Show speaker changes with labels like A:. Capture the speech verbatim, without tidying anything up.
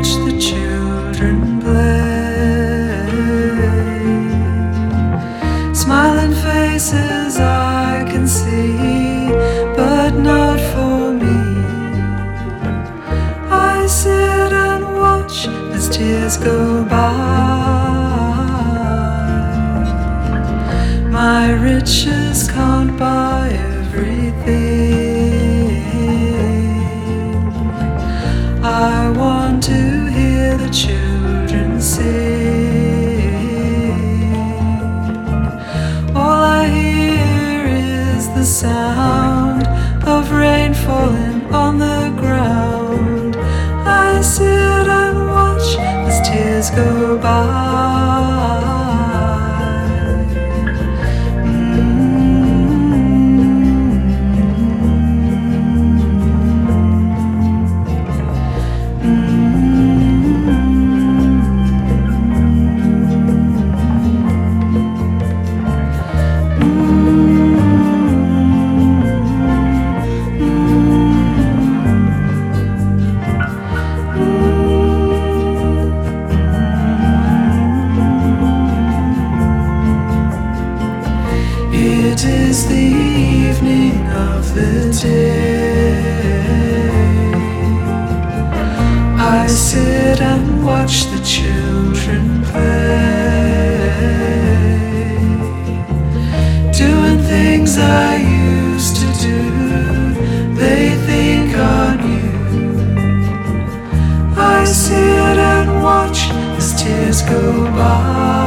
A: watch the children play. Smiling faces I can see, but not for me. I sit and watch as tears go by. My riches can't buy everything. I want to hear the children sing. All I hear is the sound of rain falling on the ground. I sit and watch as tears go by. It is the evening of the day. I sit and watch the children play, doing things I used to do, they think are new. I sit and watch as tears go by.